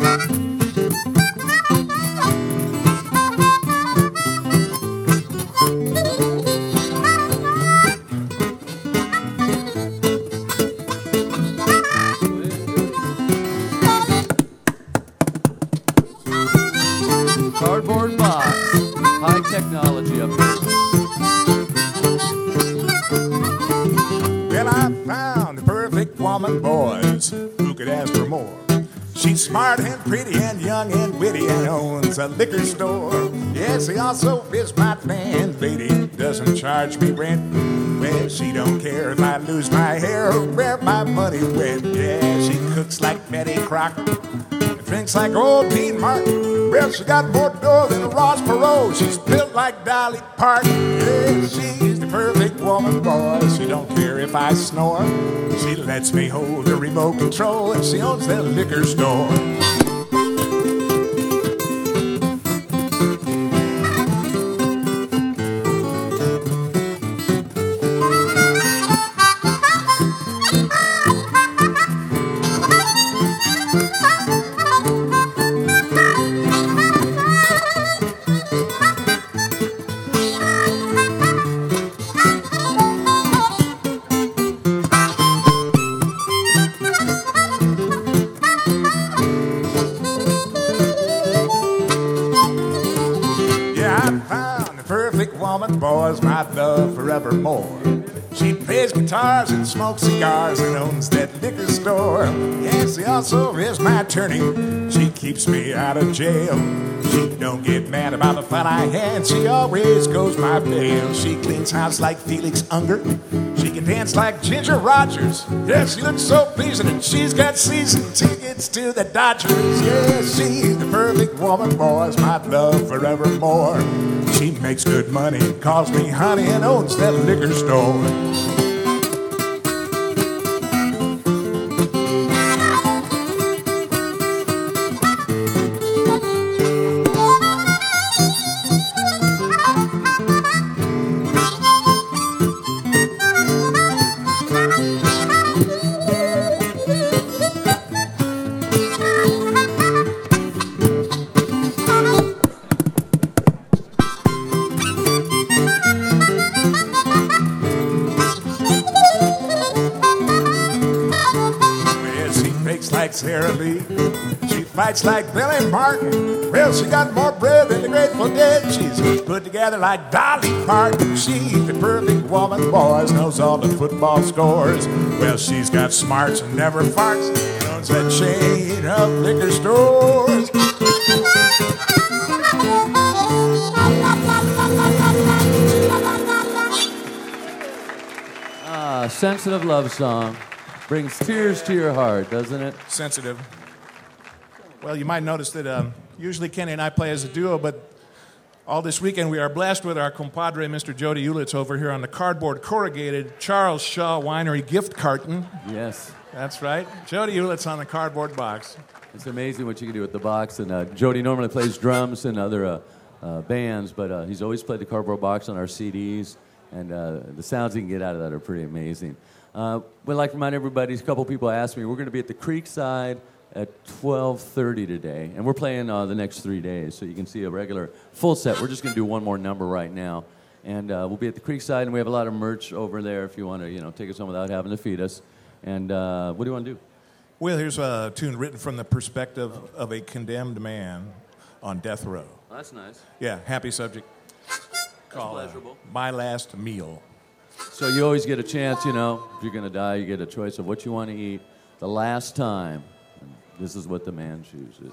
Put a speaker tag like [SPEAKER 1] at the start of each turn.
[SPEAKER 1] Cardboard box. High technology up here.
[SPEAKER 2] Well, I found the perfect woman, boys. Who could ask for more? She's smart and pretty and young and witty and owns a liquor store. Yes, she also is my landlady. Doesn't charge me rent. Well, she don't care if I lose my hair or where my money went. Yeah, she cooks like Betty Crocker. Drinks like old Dean Martin. Well, she got more dough than Ross Perot. She's built like Dolly Parton. Yeah, she's the perfect woman, boy. She don't care if I snore. She lets me hold the remote control, and she owns that liquor store. Perfect woman, boys, my love forevermore. She plays guitars and smokes cigars and owns that liquor store. Yes, she also is my attorney. She keeps me out of jail. She don't get mad about the fun I had. She always goes my bail. She cleans house like Felix Unger. She can dance like Ginger Rogers. Yes, she looks so pleasing, and she's got season tickets to the Dodgers. Yes, she's the perfect woman, boys, my love forevermore. She makes good money, calls me honey, and owns that liquor store. Like Sarah Lee, she fights like Billy Martin. Well, she got more bread than the Grateful Dead. She's put together like Dolly Parton. She's the perfect woman, boys, knows all the football scores. Well, she's got smarts and never farts, and owns that chain of liquor stores.
[SPEAKER 1] Sensitive love song. Brings tears to your heart, doesn't it?
[SPEAKER 2] Sensitive. Well, you might notice that usually Kenny and I play as a duo, but all this weekend we are blessed with our compadre, Mr. Jody Ulitz, over here on the cardboard corrugated Charles Shaw Winery gift carton.
[SPEAKER 1] Yes.
[SPEAKER 2] That's right. Jody Ulitz on the cardboard box.
[SPEAKER 1] It's amazing what you can do with the box. And Jody normally plays drums in other bands, but he's always played the cardboard box on our CDs, and the sounds he can get out of that are pretty amazing. We'd like to remind everybody, a couple people asked me, we're going to be at the Creekside at 12:30 today, and we're playing the next 3 days, so you can see a regular full set. We're just going to do one more number right now, and we'll be at the Creekside, and we have a lot of merch over there if you want to, take us home without having to feed us. And what do you want to do?
[SPEAKER 2] Well, here's a tune written from the perspective of a condemned man on death row.
[SPEAKER 1] Oh, that's nice.
[SPEAKER 2] Yeah, happy subject. Called
[SPEAKER 1] pleasurable.
[SPEAKER 2] My Last Meal.
[SPEAKER 1] So you always get a chance, if you're going to die, you get a choice of what you want to eat the last time. And this is what the man chooses.